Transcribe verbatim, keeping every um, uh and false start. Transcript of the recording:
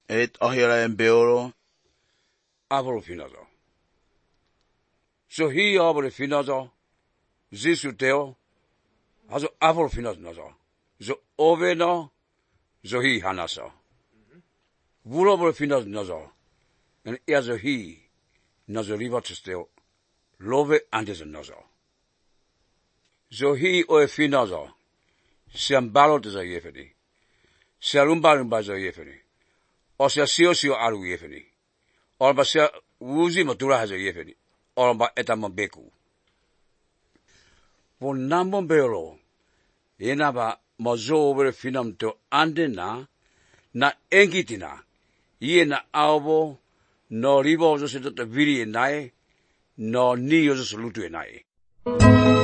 Et ahira en beoro. Avro finazo. So he avro finazo. Zisu teo. Hazo avro finazo nazo. Zo oveno. Zo he hanaso. Vuro avro finazo nazo. En iazo he. Nazo rivatesteo. Love andes nazo. Zo he oe finazo. Siambalo te za yefeni. Siarumba rumba za yefeni. O sia sio sio aru yefeni. O ba sia wuzi matura haza yefeni. O ba etama beku. Po nambon beolo. Ena ba mazo over finam to andena. Na engitina. Ie na albo. No ribo zo se to viri nae. No ni yo zo solutu nae.